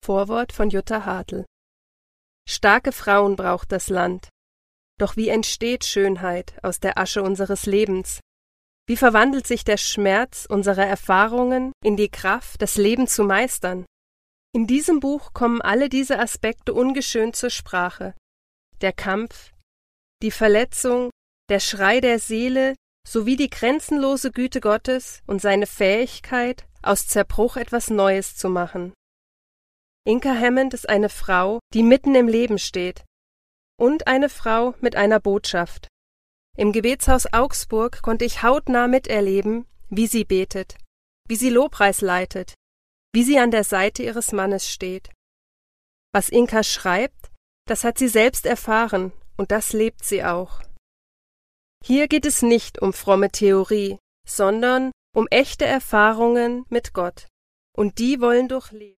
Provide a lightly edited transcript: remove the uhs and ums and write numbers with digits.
Vorwort von Jutta Hartl. Starke Frauen braucht das Land. Doch wie entsteht Schönheit aus der Asche unseres Lebens? Wie verwandelt sich der Schmerz unserer Erfahrungen in die Kraft, das Leben zu meistern? In diesem Buch kommen alle diese Aspekte ungeschönt zur Sprache. Der Kampf, die Verletzung, der Schrei der Seele sowie die grenzenlose Güte Gottes und seine Fähigkeit, aus Zerbruch etwas Neues zu machen. Inka Hammond ist eine Frau, die mitten im Leben steht. Und eine Frau mit einer Botschaft. Im Gebetshaus Augsburg konnte ich hautnah miterleben, wie sie betet, wie sie Lobpreis leitet, wie sie an der Seite ihres Mannes steht. Was Inka schreibt, das hat sie selbst erfahren und das lebt sie auch. Hier geht es nicht um fromme Theorie, sondern um echte Erfahrungen mit Gott. Und die wollen durchleben.